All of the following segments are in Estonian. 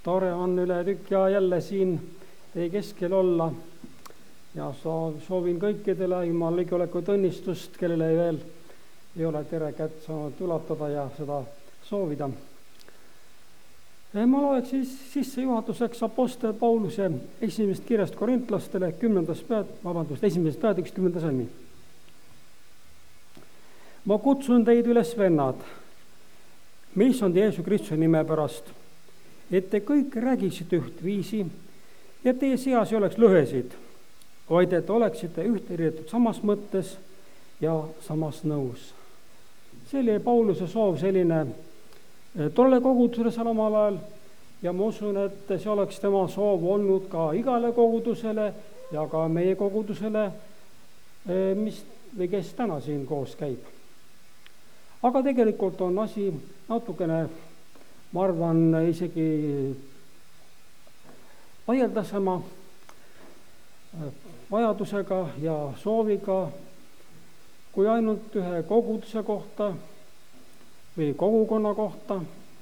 Tore on üle tükk ja jälle siin teie keskel olla ja soovin kõikidele Jumala õigeolekut õnnistust, kellele veel ei ole tere kätt saanud ulatada ja seda soovida. Ma loeks siis sissejuhatuseks Apostel Pauluse esimesest kirjast korintlastele 1. peatükist 10. salmi. Ma kutsun teid üles, vennad, mis on Jeesu Kristuse nime pärast, et te kõik räägiksite ühtviisi ja teie seas ei oleks lõhesid, vaid et oleksite ühteliidetud samas mõttes ja samas nõus. See oli Pauluse soov selline tolle kogudusele seal omal ajal ja ma usun, et see oleks tema soov olnud ka igale kogudusele ja ka meie kogudusele, kes täna siin koos käib. Aga tegelikult on asi natukene, ma arvan, isegi laialdasema vajadusega ja sooviga kui ainult ühe koguduse kohta või kogukonna kohta.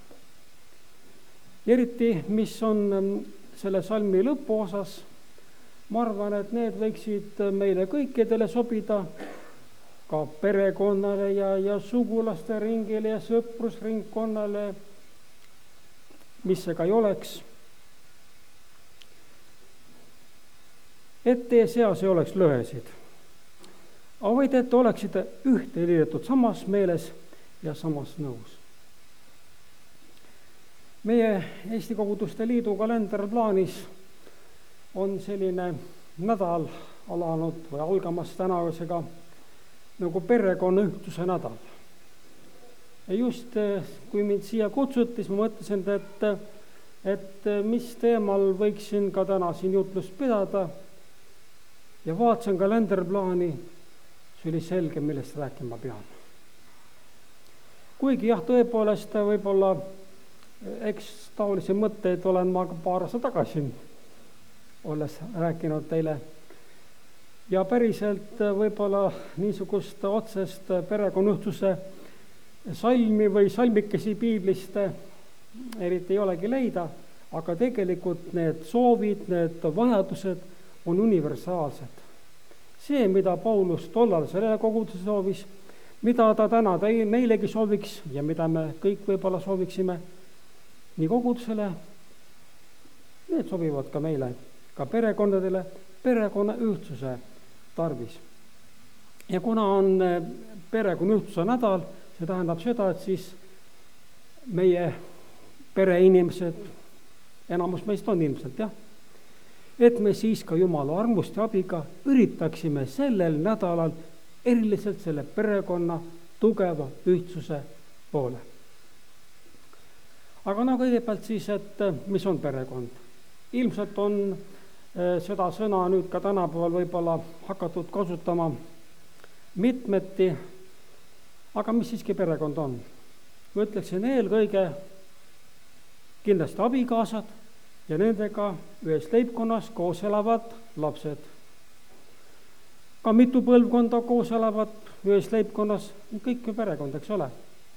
Eriti, mis on selle salmi lõpuosas, ma arvan, et need võiksid meile kõikidele sobida, ka perekonnale ja sugulaste ringile ja sõprusringkonnale, mis see ka ei oleks. Et teie seas ei oleks lõhesid, vaid et oleksite ühteliidetud samas meeles ja samas nõus. Meie Eesti Koguduste Liidu kalenderplaanis on selline nädal alanud või algamas tänavusega nagu perekonna ühtsuse nädal. Ja just kui mind siia kutsuti, siis ma mõtlesin, et mis teemal võiksin ka täna siin jutlust pidada ja vaatasin kalenderplaani, see oli selge, millest rääkima pean. Kuigi jah, tõepoolest võib-olla taolisi mõtteid olen ma paar aastat tagasi olles rääkinud teile. Ja päriselt võib-olla niisugust otsest perekonnühtsuse salmi või salmikesi piiblist eriti ei olegi leida, aga tegelikult need soovid, need vajadused on universaalsed. See, mida Paulus tollal selle koguduse soovis, mida ta täna meilegi sooviks ja mida me kõik võib-olla sooviksime nii kogudusele, need sobivad ka meile, ka perekondadele, perekonna ühtsuse tarvis. Ja kuna on perekonna ühtsuse nädal, see tähendab seda, et siis meie pereinimesed, enamus meist on ilmselt, jah, et me siis ka Jumala armust ja abiga üritaksime sellel nädalal eriliselt selle perekonna tugeva ühtsuse poole. Aga kõigepealt siis, et mis on perekond? Ilmselt on seda sõna nüüd ka tänapäeval võib-olla hakatud kasutama mitmeti, aga mis siiski perekond on? Ma ütleksin eelkõige kindlasti abikaasad ja nendega ühes leibkonnas koos elavad lapsed. Ka mitu põlvkonda koos elavad ühes leibkonnas, kõik on perekond, eks ole.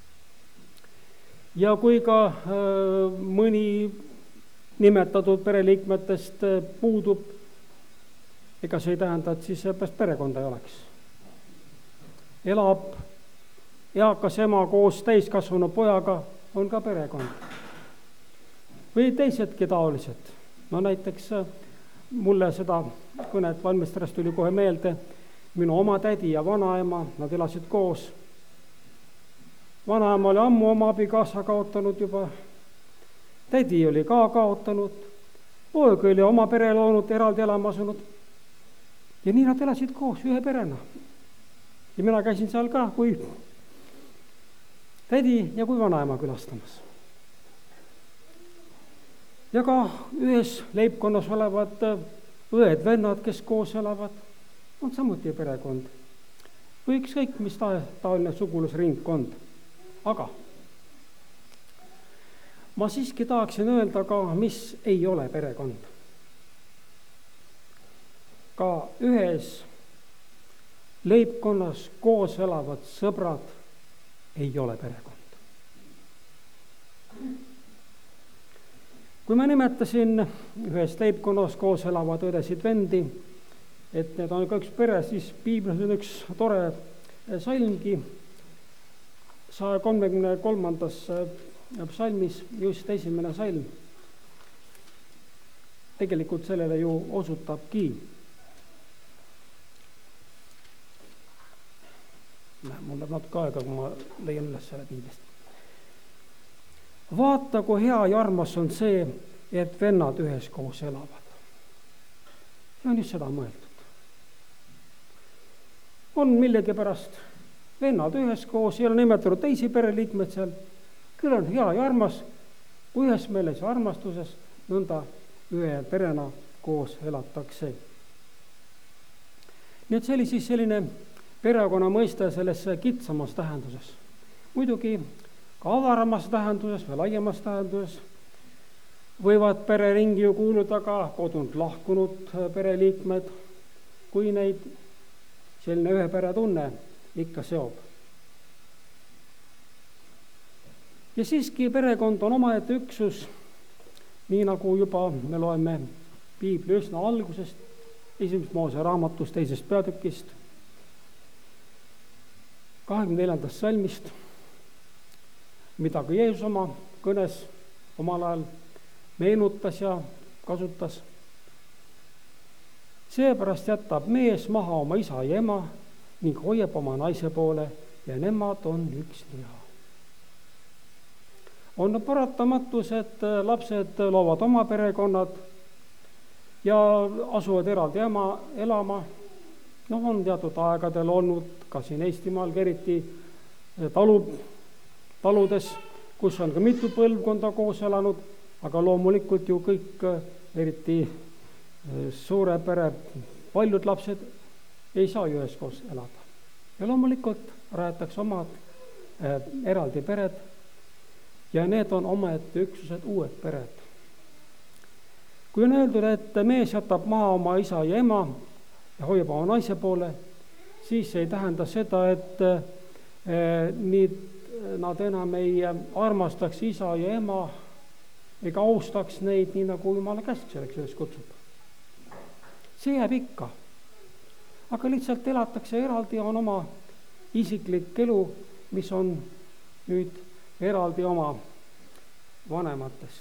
Ja kui ka mõni nimetatud pereliikmetest puudub, ega see ei tähenda, et siis seepärast perekonda ei oleks. Elab eakas ema koos täiskasvanu pojaga, on ka perekond. Või teisedki taolised. No näiteks mulle seda kõnet valmistades tuli kohe meelde, minu oma tädi ja vanaema, nad elasid koos. Vanaema oli ammu oma abikaasa kaotanud juba, tädi oli ka kaotanud, poeg oli oma pere loonud, eraldi elama asunud. Ja nii nad elasid koos ühe perena. Ja mina käisin seal ka kui tädi ja kui vanaema külastamas. Ja ka ühes leibkonnas olevad õed, vennad, kes koos elavad, on samuti perekond. Või ükskõik, mis taoline sugulusringkond. Aga ma siiski tahaksin öelda ka, mis ei ole perekond. Ka ühes leibkonnas koos elavad sõbrad ei ole perekond. kui ma nimetasin ühes leibkonnas koos elavad õdesid-vendi, et need on ka üks pere, siis piiblis on üks tore salmgi 133. psalmis, just esimene salm. Tegelikult sellele ju osutabki. Mul läheb natuke aega, kui ma leian üles selle piiblist. Vaata, kui hea ja armas on see, et vennad üheskoos elavad. See on just seda mõeldud. On millegipärast vennad üheskoos, ei ole nimetatud teisi pereliikmeid seal, küll on hea ja armas, kui ühes meeles ja armastuses nõnda ühe perena koos elatakse. Nii et see oli siis selline perekonna mõiste selles kitsamas tähenduses. Muidugi ka avaramas tähenduses või laiemas tähenduses võivad pereringi ju kuuluda ka kodunt lahkunud pereliikmed, kui neid selline ühe pere tunne ikka seob. Ja siiski perekond on omaette üksus, nii nagu juba me loeme piibli üsna algusest, 1. Moose raamatust 2. peatükist, 24. salmist, mida ka Jeesus oma kõnes omal ajal meenutas ja kasutas. Seepärast jätab mees maha oma isa ja ema ning hoiab oma naise poole ja nemad on üks liha. On paratamatus, et lapsed loovad oma perekonnad ja asuvad eraldi elama. On teatud aegadel olnud ka siin Eestimaal, eriti taludes, kus on ka mitu põlvkonda koos elanud, aga loomulikult ju kõik, eriti suure pere, paljud lapsed ei saa ju üheskoos elada. Ja loomulikult rajatakse omad eraldi pered ja need on omaette üksused, uued pered. Kui on öeldud, et mees jätab maha oma isa ja ema ja hoiab oma naise poole, siis ei tähenda seda, et nad enam ei armastaks isa ja ema ega austaks neid nii, nagu Jumala käsk selleks üles kutsub. See jääb ikka. Aga lihtsalt elatakse eraldi ja on oma isiklik elu, mis on nüüd eraldi oma vanematest.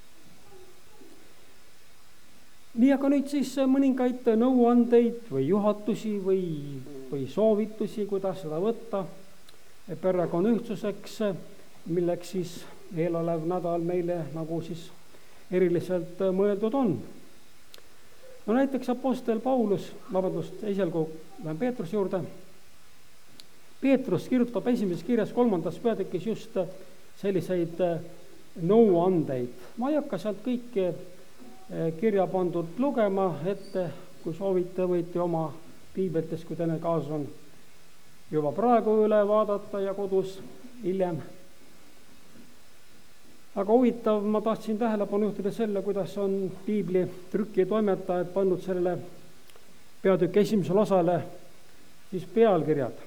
Nii, aga nüüd siis mõningaid nõuandeid või juhatusi või soovitusi, kuidas seda võtta perekonna ühtsuseks, milleks siis eelolev nädal meile nagu siis eriliselt mõeldud on. Näiteks apostel Paulus, esialgu lähen Peetruse juurde. Peetrus kirjutab esimeses kirjas 3. peatükis just selliseid nõuandeid. Ma ei hakka sealt kõiki kirja pandud lugema ette, kui soovite, võite oma piibletes, kui teine kaasas on, juba praegu üle vaadata ja kodus hiljem. Aga huvitav, ma tahtsin tähelepanu juhtida selle, kuidas on piibli trükitoimetajad pannud sellele peatüki esimesele osale siis pealkirjad.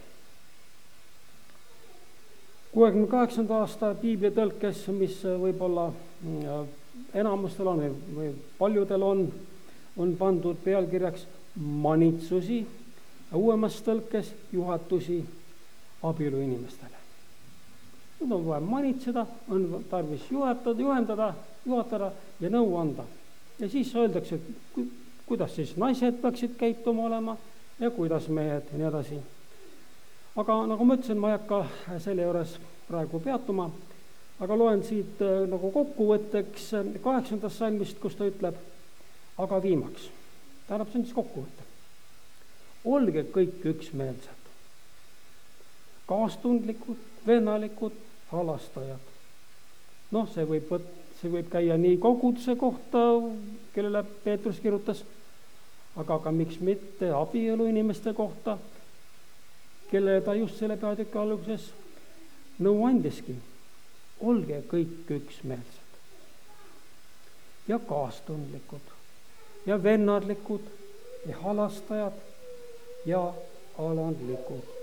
68. aasta piibli tõlkes, mis võib-olla enamustel on või paljudel on pandud pealkirjaks manitsusi ja uuemas tõlkes juhatusi abieluinimestele. Nüüd on vaja manitseda, on tarvis juhendada ja nõu anda. Ja siis öeldakse, kuidas siis naised peaksid käituma olema ja kuidas mehed ja nii edasi. Aga nagu ma ütlesin, ma ei hakka selle juures praegu peatuma, aga loen siit nagu kokkuvõtteks 8. salmist, kus ta ütleb, aga viimaks. Tähendab, see on siis kokkuvõte. Olge kõik üksmeelsed, kaastundlikud, vennalikud, halastajad. See võib käia nii koguduse kohta, kellele Peetrus kirjutas, aga ka miks mitte abielu inimeste kohta, kelle ta just selle peatüki alguses nõu andiski. Olge kõik üksmeelsed ja kaastundlikud ja vennadlikud ja halastajad ja alandlikud.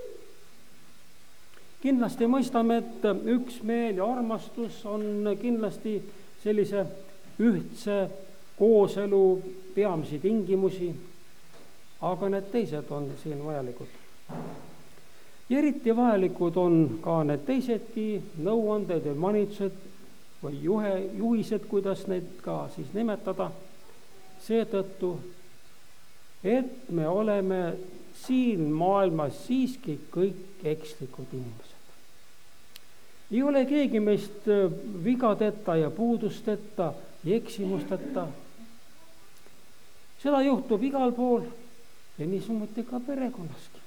Kindlasti mõistame, et üksmeel ja armastus on kindlasti sellise ühtse kooselu peamisi tingimusi, aga need teised on siin vajalikud. Ja eriti vajalikud on ka need teisedki nõuanded ja manitsused või juhised, kuidas neid ka siis nimetada, seetõttu, et me oleme siin maailmas siiski kõik ekslikud inimesed. Ei ole keegi meist vigadeta ja puudusteta ja eksimusteta. Seda juhtub igal pool ja niisugune ka perekonnaski.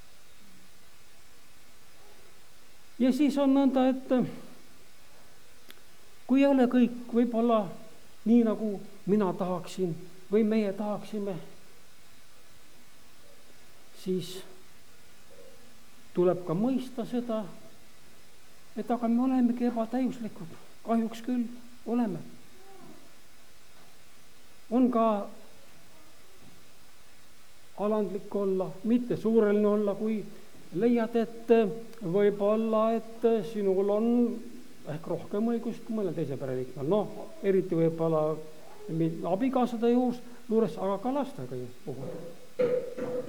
Ja siis on nõnda, et kui ei ole kõik võib-olla nii, nagu mina tahaksin või meie tahaksime, siis tuleb ka mõista seda, et aga me olemegi ebatäiuslikud. Kahjuks küll oleme. On ka alandlik olla, mitte suureline olla, kui leiad, et võib-olla, et sinul on ehk rohkem õigust kui mõnel teise pereliikmel. No, eriti võib-olla abikaasade juures, aga ka lastega puhul.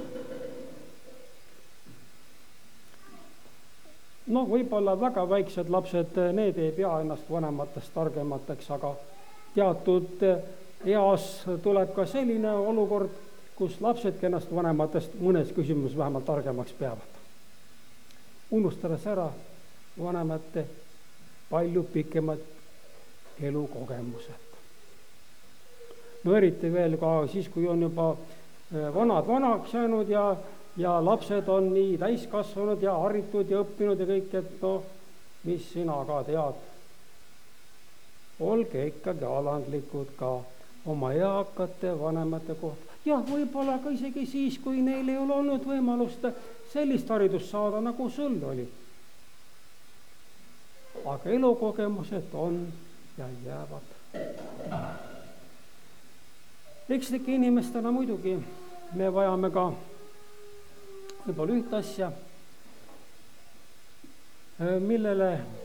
No, võib-olla väga väiksed lapsed, need ei pea ennast vanematest targemateks, aga teatud eas tuleb ka selline olukord, kus lapsedki ennast vanematest mõnes küsimus vähemalt targemaks peavad. Unustades ära vanemate palju pikemad elukogemused. No eriti veel ka siis, kui on juba vanad vanaks jäänud ja lapsed on nii täiskasvanud ja haritud ja õppinud ja kõik, et no, mis sina ka tead. Olge ikkagi alandlikud ka oma eakate vanemate kohta. Ja võib-olla ka isegi siis, kui neil ei ole olnud võimalust sellist haridust saada, nagu sul oli. Aga elukogemused on ja jäävad. Ekslike inimestena muidugi me vajame ka võib-olla üht asja, millele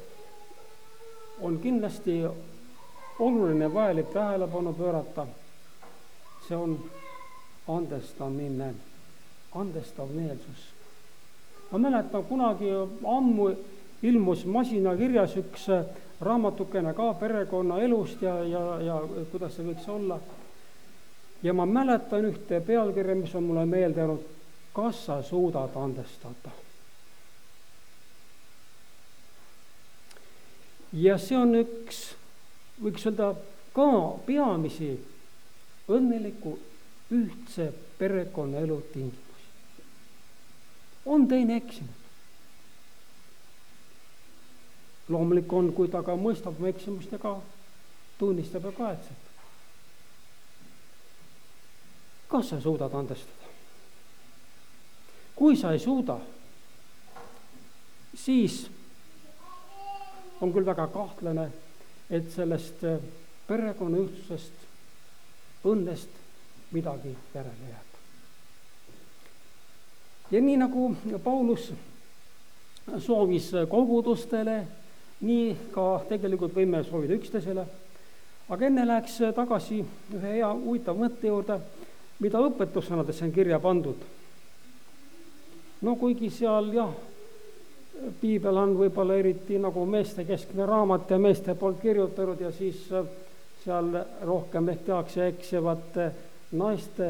on kindlasti oluline vajalik tähelepanu pöörata. See on andestamine, andestav meelsus. Ma mäletan, kunagi ammu ilmus masinakirjas üks raamatukene ka perekonna elust ja kuidas see võiks olla. Ja ma mäletan ühte pealkirja, mis on mulle meelde jäänud, kas sa suudad andestada. Ja see on üks, võiks öelda, ka peamisi õnneliku ühtse perekonna elu tingimusi. On teine eksinud. Loomulik on, kui ta ka mõistab oma eksimust ja ka tunnistab ja kaetseb. Kas sa suudad andestada? Kui sa ei suuda, siis on küll väga kahtlane, et sellest perekonna ühtsusest, õnnest midagi järele jääb. Ja nii nagu Paulus soovis kogudustele, nii ka tegelikult võime soovida üksteisele. Aga enne läheks tagasi ühe hea huvitav mõtte juurde, mida õpetussõnadesse on kirja pandud. No kuigi seal piibel on võib-olla eriti nagu meeste keskne raamat ja meeste poolt kirjutatud ja siis seal rohkem ehk tehakse eksivat naiste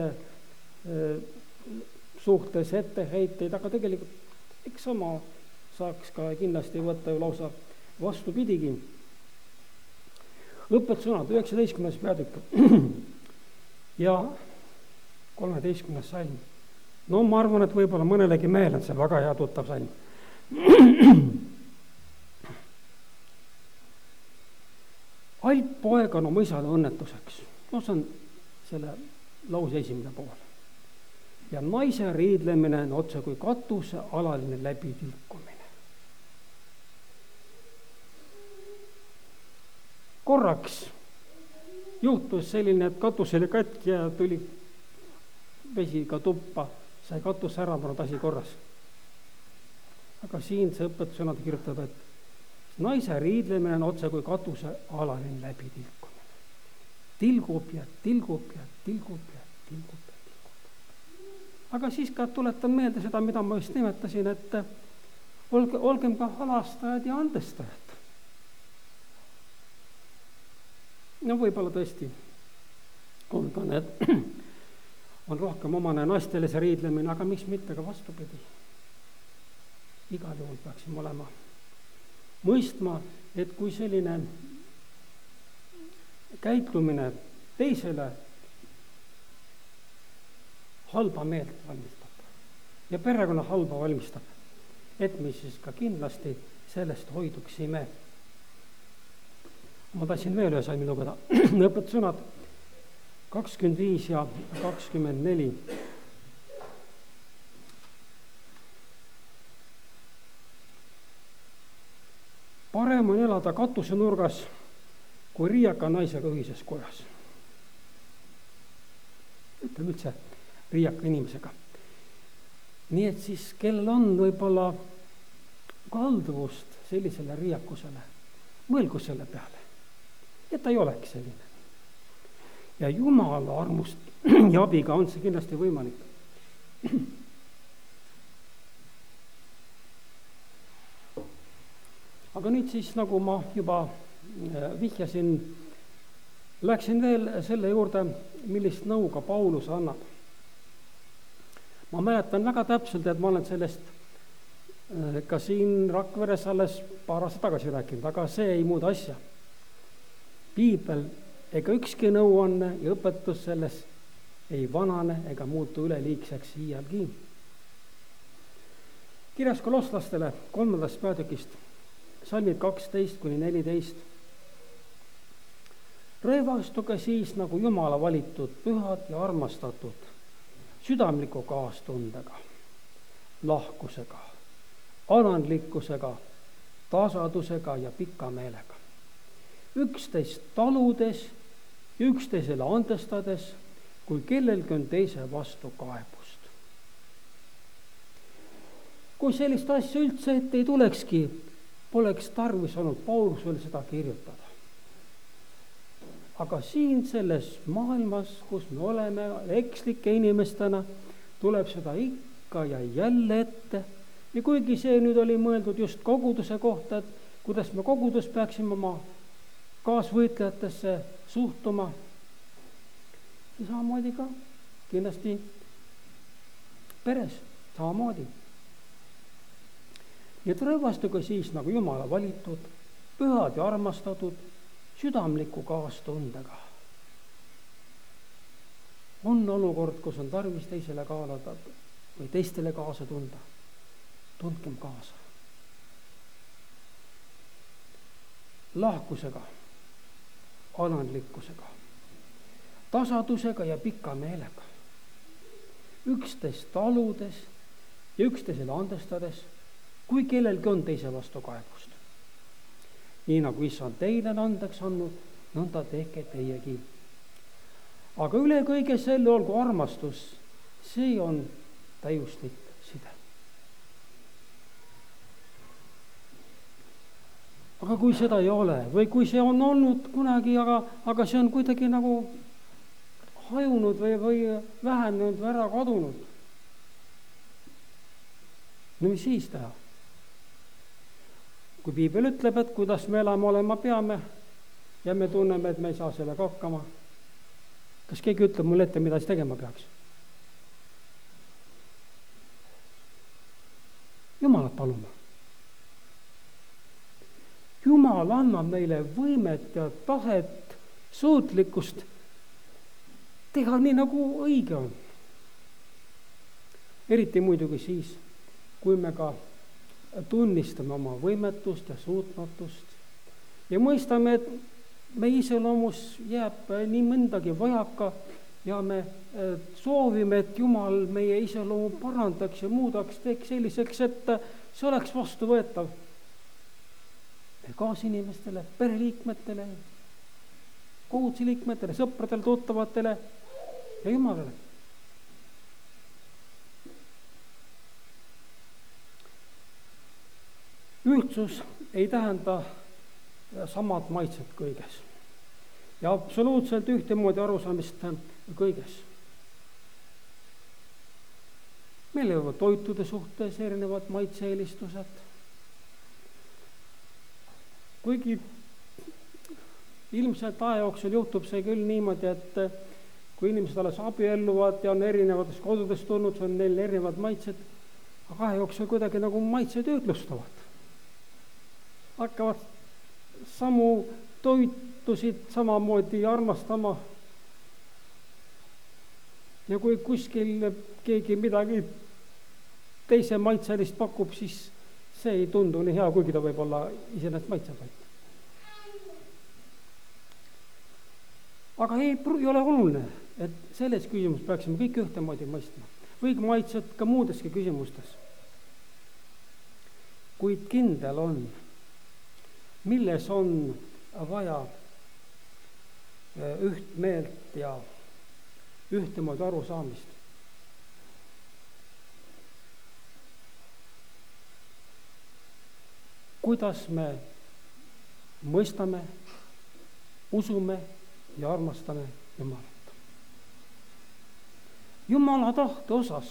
suhtes etteheiteid, aga tegelikult eks sama saaks ka kindlasti võtta ju lausa vastupidigi. Õpetussõnad 19. peatükk ja 13. salm. No ma arvan, et võib-olla mõnelegi mehel on see väga hea tuttav salm. Alp poeg on oma isale õnnetuseks. No see on selle lause esimene pool. Ja naise riidlemine on otse kui katuse alaline läbitilkumine. Korraks juhtus selline, et katus oli katki ja tuli vesi ka tuppa, sai katus ära, pannud asi korras. Aga siin see õpetussõnad kirjutab, et naise riidlemine on otse kui katuse alaline läbitilkumine. tilgub ja tilgub ja tilgub ja tilgub ja tilgub. Aga siis ka tuletan meelde seda, mida ma just nimetasin, et olgem ka halastajad ja andestajad. No võib-olla tõesti on ka need, on rohkem omane naistele see riidlemine, aga miks mitte ka vastupidi. Igal juhul peaksime olema mõistma, et kui selline käitumine teisele halba meelt valmistab ja perekonna halba valmistab, et me siis ka kindlasti sellest hoiduksime. Ma tahtsin veel ühe salmi lugeda. Õpetussõnad 25 ja 24. Parem on elada katusenurgas kui riiaka naisega ühises kojas. Ütleme üldse riiaka inimesega. Nii et siis, kellel on võib-olla kalduvust sellisele riiakusele, mõelgu selle peale, et ta ei oleks selline. Ja Jumala armust ja abiga on see kindlasti võimalik. Aga nüüd siis, nagu ma juba vihjasin, läksin veel selle juurde, millist nõu ka Paulus annab. Ma mäletan väga täpselt, et ma olen sellest ka siin Rakveres alles paar aastat tagasi rääkinud, aga see ei muuda asja. Piibel ega ükski nõuanne ja õpetus selles ei vanane ega muutu üleliigseks iialgi. Kirjas kolosslastele 3. peatükist, salmid 12-14. Rõivastuge siis nagu Jumala valitud, pühad ja armastatud, südamliku kaastundega, lahkusega, alandlikkusega, tasadusega ja pika meelega. Üksteist taludes ja üksteisele andestades, kui kellelgi on teise vastu kaebust. Kui sellist asja üldse ette ei tulekski, poleks tarvis olnud Paulusel seda kirjutada. Aga siin selles maailmas, kus me oleme ekslike inimestena, tuleb seda ikka ja jälle ette. Ja kuigi see nüüd oli mõeldud just koguduse kohta, et kuidas me kogudus peaksime oma kaasvõitlejatesse suhtuma. Ja samamoodi ka kindlasti peres samamoodi. Nii et rõivastuge siis nagu Jumala valitud, pühad ja armastatud, südamliku kaastundega. On olukord, kus on tarvis teisele kaalada või teistele kaasa tunda. Tundkem kaasa. Lahkusega, alandlikkusega, tasadusega ja pika meelega. Üksteist taludes ja üksteisele andestades, kui kellelgi on teise vastu kaebust. Nii nagu Issand teile on andeks andnud, nõnda tehke teiegi. Aga üle kõige selle olgu armastus, see on täiuslik side. Aga kui seda ei ole või kui see on olnud kunagi, aga see on kuidagi nagu hajunud või vähenenud või ära kadunud. No mis siis teha? Kui Piibel ütleb, et kuidas me elama olema peame ja me tunneme, et me ei saa sellega hakkama, kas keegi ütleb mulle ette, mida siis tegema peaks? Jumalat paluma. Jumal annab meile võimet ja tahet, suutlikkust teha nii, nagu õige on. Eriti muidugi siis, kui me ka tunnistame oma võimetust ja suutmatust ja mõistame, et meie iseloomus jääb nii mõndagi vajaka ja me soovime, et Jumal meie iseloomu parandaks ja muudaks, teeks selliseks, et see oleks vastuvõetav kaasinimestele, pereliikmetele, koguduse liikmetele, sõpradele, tuttavatele ja Jumalale. Ühtsus ei tähenda samad maitset kõiges. ja absoluutselt ühtemoodi arusaamist kõiges. Meil ei ole toitude suhtes erinevad maitse-eelistused. Kuigi ilmselt aja jooksul juhtub see küll niimoodi, et kui inimesed alles abielluvad ja on erinevatest kodudest tulnud, see on neil erinevad maitsed, aga aja jooksul kuidagi nagu maitsed ütlustavad. Hakkavad samu toitusid samamoodi armastama. Ja kui kuskil keegi midagi teise maitselist pakub, siis see ei tundu nii hea, kuigi ta võib olla iseenesest maitseb. Aga ei ole oluline, et selles küsimus peaksime kõik ühtemoodi mõistma. Või maitsed ka muudeski küsimustes. Kuid kindel on, milles on vaja üht meelt ja ühtemoodi arusaamist. Kuidas me mõistame, usume ja armastame Jumalat. Jumala tahte osas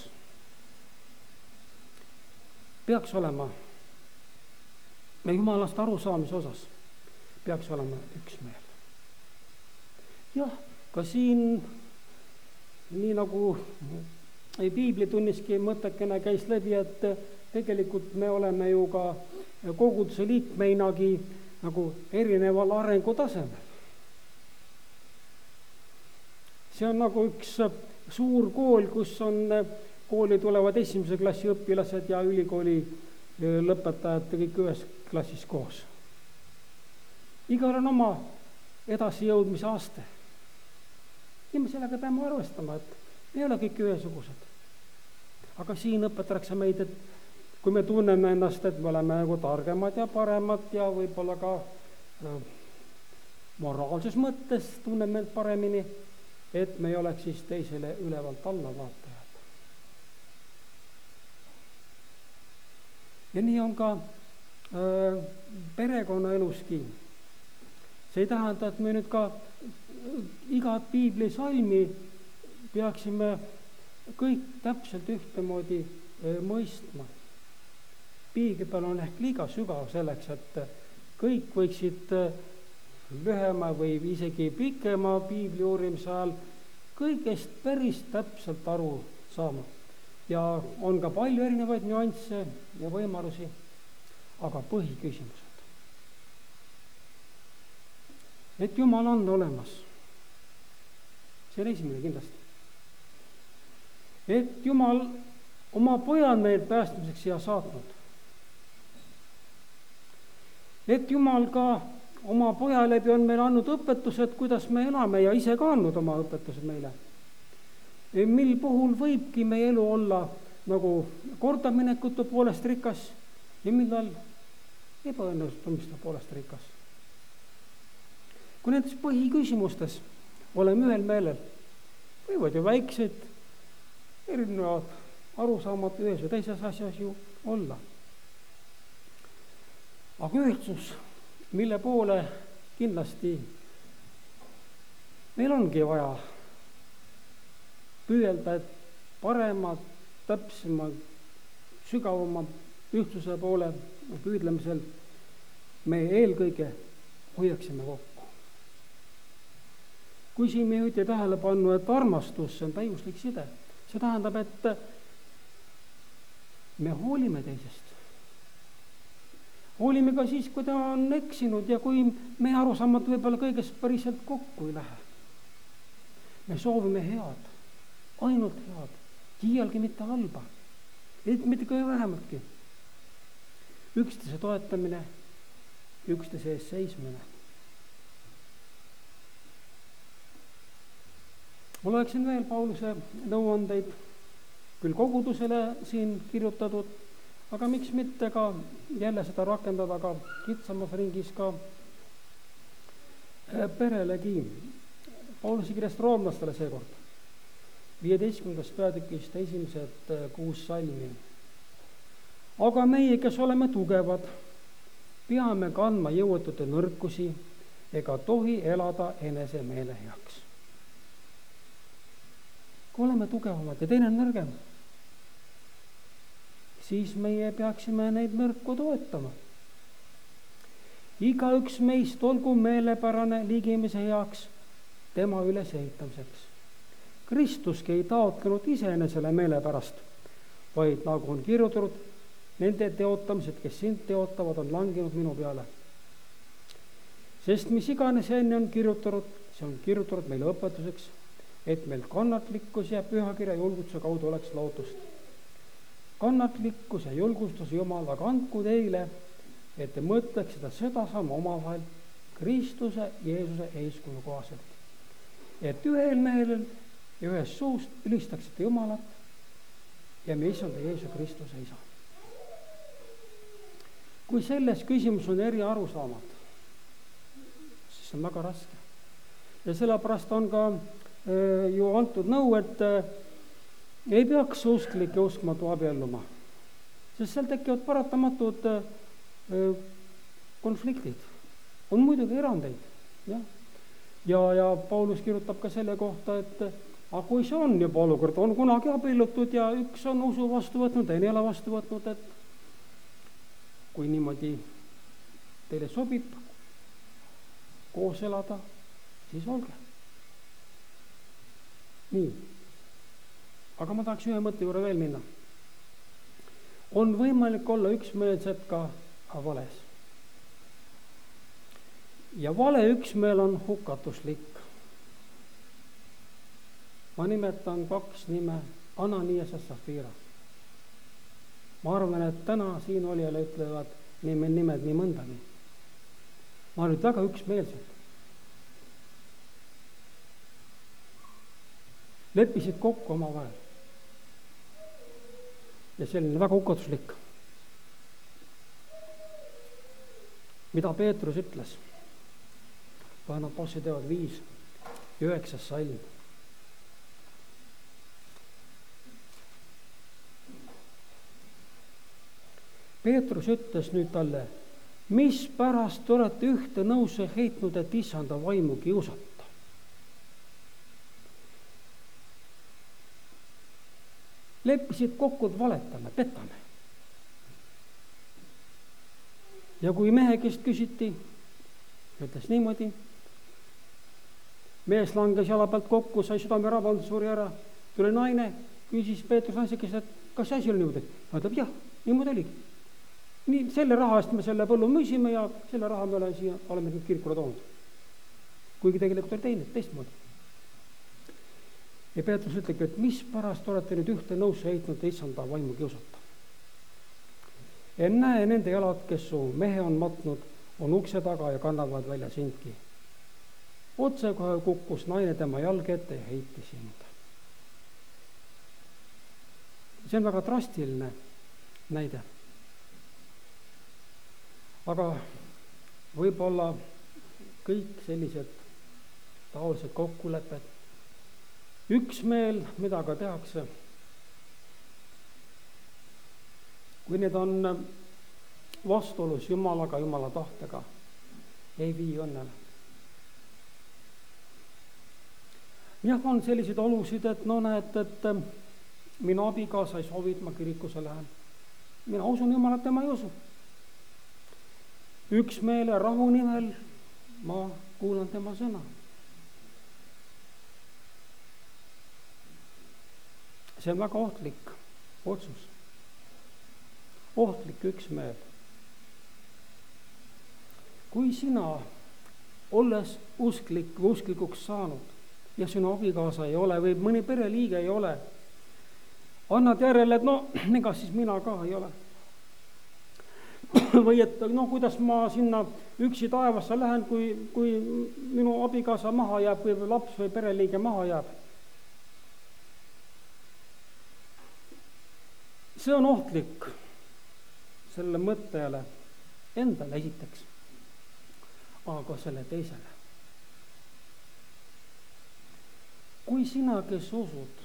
peaks olema, me Jumalast arusaamise osas peaks olema üksmeel. Jah, ka siin, nii nagu piiblitunniski mõttekene käis läbi, et tegelikult me oleme ju ka koguduse liikmeinagi nagu erineval arengutasemel. See on nagu üks suur kool, kus on kooli tulevad 1. klassi õpilased ja ülikooli lõpetajad kõik ühes klassis koos. Igal on oma edasijõudmise aste. Ja me sellega peame arvestama, et me ei ole kõik ühesugused. Aga siin õpetatakse meid, et kui me tunneme ennast, et me oleme nagu targemad ja paremad ja võib-olla ka moraalses mõttes tunneme end paremini, et me ei oleks siis teisele ülevalt alla vaatajad. Ja nii on ka perekonna eluski. See ei tähenda, et me nüüd ka igat piibli salmi peaksime kõik täpselt ühtemoodi mõistma. Piibel on ehk liiga sügav selleks, et kõik võiksid lühema või isegi pikema piibli uurimise ajal kõigest päris täpselt aru saama. Ja on ka palju erinevaid nüansse ja võimalusi, aga põhiküsimused. Et Jumal on olemas. See on esimene kindlasti. Et Jumal oma poja meil päästmiseks siia saatnud. Et Jumal ka oma poja läbi on meil andnud õpetused, kuidas me elame ja ise ka andnud oma õpetused meile. Mil puhul võibki meie elu olla nagu kordaminekute poolest rikas ja millal ebaõnnestumiste poolest rikas. Kui nendes põhiküsimustes oleme ühel meelel, võivad ju väiksed erinevad arusaamad ühes või teises asjas ju olla. Aga ühtsus, mille poole kindlasti meil ongi vaja püüelda, et parema, täpsema, sügavama ühtsuse poole püüdlemisel me eelkõige hoiaksime kokku. Kui siin me juhiti tähelepanu, et armastus on täiuslik side, see tähendab, et me hoolime teisest. Hoolime ka siis, kui ta on eksinud ja kui me arusaamad võib-olla kõigest päriselt kokku ei lähe. Me soovime head, ainult head, iialgi mitte halba, mitte kõige vähematki. Üksteise toetamine, üksteise ees seismine. Ma loeksin veel Pauluse nõuandeid, küll kogudusele siin kirjutatud, aga miks mitte ka jälle seda rakendada ka kitsamas ringis ka perelegi. Pauluse kirjast roomlastele seekord, 15. peatükist 1. 6 salmi. Aga meie, kes oleme tugevad, peame kandma jõuetute nõrkusi ega tohi elada enese meele heaks. kui oleme tugevamad ja teine on nõrgem, siis meie peaksime neid nõrku toetama. Igaüks meist olgu meelepärane ligimise heaks tema ülesehitamiseks. Kristuski ei taotlenud iseenesele meelepärast, vaid nagu on kirjutatud, nende teotamised, kes sind teotavad, on langenud minu peale. Sest mis iganes enne on kirjutatud, see on kirjutatud meile õpetuseks, et meil kannatlikkus ja pühakirja julgustuse kaudu oleks lootust. Kannatlikkus ja julgustus Jumal, aga andku teile, et te mõtleksite sedasama omavahel Kristuse Jeesuse eeskuju kohaselt. Et ühel meelel ja ühest suust ülistaksite Jumalat ja meie Issanda Jeesuse Kristuse Isa. Kui selles küsimus on eri arusaamad, siis on väga raske. Ja sellepärast on ka ju antud nõu, et ei peaks usklik ja uskmatu abielluma, sest seal tekivad paratamatud konfliktid. On muidugi erandeid, jah. Ja Paulus kirjutab ka selle kohta, et aga kui see on juba olukord, on kunagi abiellutud ja üks on usu vastu võtnud, teine ei ole vastu võtnud, et kui niimoodi teile sobib koos elada, siis olge. Nii. Aga ma tahaks ühe mõtte juurde veel minna. On võimalik olla üksmeelsed ka vales. Ja vale üksmeel on hukatuslik. Ma nimetan 2 nime, Ananias ja Safira. Ma arvan, et täna siin olijale ütlevad nimed nii mõndagi. Ma olen väga üksmeelsed. Leppisid kokku oma vahel. Ja selline väga hukatuslik. Mida Peetrus ütles? Pühad apostolid teevad 5 ja 9 salm. Peetrus ütles nüüd talle, mis pärast olete ühte nõusse heitnud, et Issanda vaimu kiusata? Leppisid kokku, et valetame, petame. Ja kui mehe käest küsiti, ütles niimoodi, mees langes jala pealt kokku, sai südameraband, suri ära, tuli naine, küsis Peetrus naise käest, et kas see asi oli niimoodi? Ta ütleb, jah, niimoodi oligi. Nii, selle raha eest me selle põllu müüsime ja selle raha me oleme nüüd kirikule toonud. Kuigi tegelikult oli teistmoodi. Ja Peetrus ütleb, et mis pärast olete nüüd ühte nõusse heitnud Issanda vaimu kiusata? En näe nende jalad, kes su mehe on matnud, on ukse taga ja kannavad välja sindki. Otse kohe kukkus naine tema jalg ette ja heiti sind. See on väga drastiline näide. Aga võib-olla kõik sellised taolised kokkulepped, üksmeel, mida ka tehakse, kui need on vastuolus Jumalaga, Jumala tahtega, ei vii õnnele. Jah, on selliseid olusid, et no näed, et minu abikaasa ei soovi, et ma kirikusse lähen. Mina usun Jumalat, tema ei usu. Üksmeel ja rahu nimel ma kuulan tema sõna. See on väga ohtlik otsus. Ohtlik üksmeel. Kui sina, olles usklikuks saanud ja sinu abikaasa ei ole või mõni pereliige ei ole, annad järele, et no, ega siis mina ka ei ole. Või et no kuidas ma sinna üksi taevasse lähen, kui minu abikaasa maha jääb või laps või pereliige maha jääb. See on ohtlik selle mõttajale endale esiteks, aga selle teisele. Kui sina, kes usud,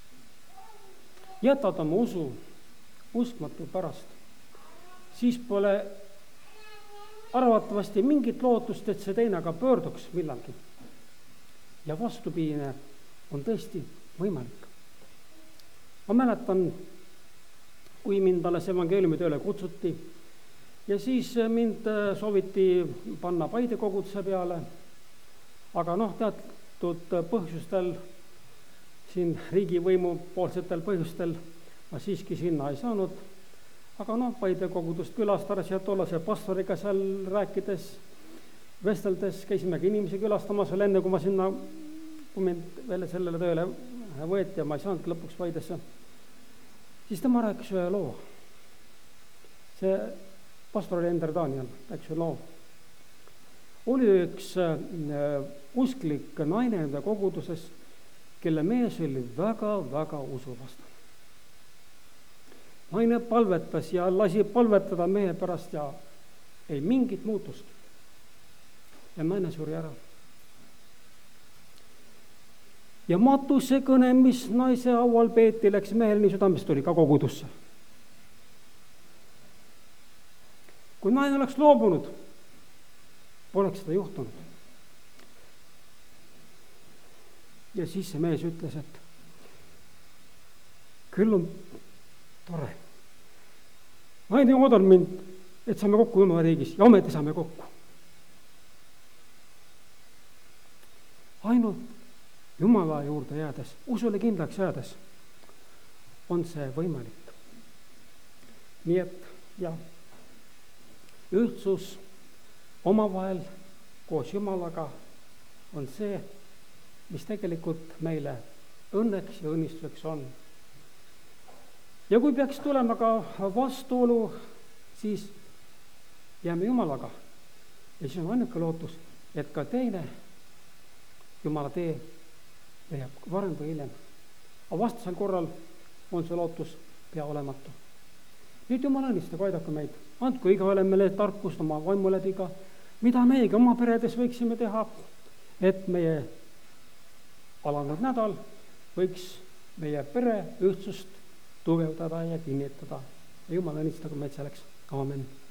jätad oma usu uskmatu pärast, siis pole arvatavasti mingit lootust, et see teine ka pöörduks millalgi. Ja vastupidine on tõesti võimalik. Ma mäletan, kui mind alles evangeeliumi tööle kutsuti ja siis mind sooviti panna Paide koguduse peale, aga teatud põhjustel, siin riigivõimu poolsetel põhjustel ma siiski sinna ei saanud, aga Paide kogudust külastades ja tollase pastoriga seal rääkides, vesteldes, käisimegi inimesi külastamas veel enne, kui mind veel sellele tööle võeti ja ma ei saanudki lõpuks Paidesse, siis tema rääkis ühe loo. See pastor oli Ender Daniel, rääkis ühe loo. Oli üks usklik naine enda koguduses, kelle mees oli väga usuvastane. Naine palvetas ja lasi palvetada mehe pärast ja ei mingit muutust. Ja naine suri ära. Ja matus see kõne, mis naise haual peeti, läks mehel nii südamest, tuli ka kogudusse. Kui naine oleks loobunud, poleks seda juhtunud. Ja siis see mees ütles, et küll on tore. Naine oodan mind, et saame kokku Jumala riigis ja ometi saame kokku. Ainult Jumala juurde jäädes, usule kindlaks jäädes, on see võimalik. Nii et ühtsus omavahel koos Jumalaga on see, mis tegelikult meile õnneks ja õnnistuseks on. Ja kui peaks tulema ka vastuolu, siis jääme Jumalaga. Ja siis on ainuke lootus, et ka teine Jumala tee leiab varem või hiljem. Aga vastasel korral on see lootus pea olematu. Nüüd Jumal õnnistagu, aidake meid. Andku igaühele meile tarkust oma vaimuläbiga, mida meiegi oma peredes võiksime teha, et meie alanud nädal võiks meie pere ühtsust tugevdada ja kinnitada. Ja Jumal õnnistagu meid selleks. Aamen.